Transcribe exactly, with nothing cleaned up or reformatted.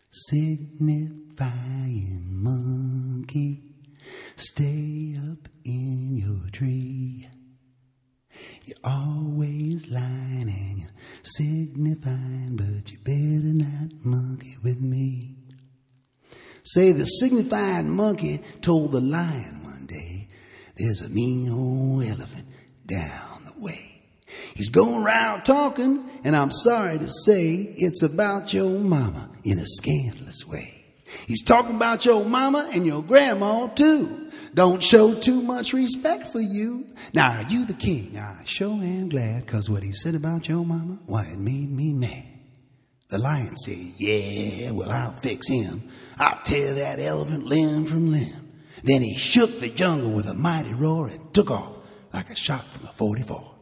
Signifying monkey, stay up in your tree. You're always lying and you're signifying, but you better not monkey with me. Say the signifying monkey told the lion one day, there's a mean old elephant down the way. He's going around talking, and I'm sorry to say, it's about your mama in a scandalous way. He's talking about your mama and your grandma too. Don't show too much respect for you. Now, are you the king? I sure am glad, cause what he said about your mama, why, it made me mad. The lion said, yeah, well, I'll fix him. I'll tear that elephant limb from limb. Then he shook the jungle with a mighty roar and took off like a shot from a forty-four.